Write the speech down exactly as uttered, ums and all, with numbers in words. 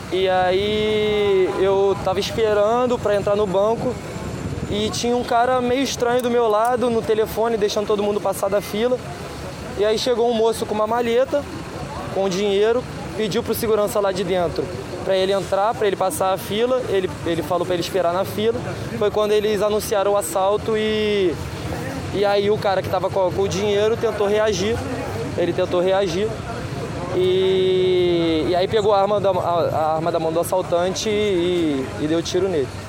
E aí eu tava esperando para entrar no banco e tinha um cara meio estranho do meu lado no telefone, deixando todo mundo passar da fila. E aí chegou um moço com uma maleta, com dinheiro, pediu pro segurança lá de dentro para ele entrar, para ele passar a fila. Ele, ele falou para ele esperar na fila. Foi quando eles anunciaram o assalto e, e aí o cara que estava com, com o dinheiro tentou reagir. Ele tentou reagir e, e aí pegou a arma da, a, a arma da mão do assaltante e, e deu tiro nele.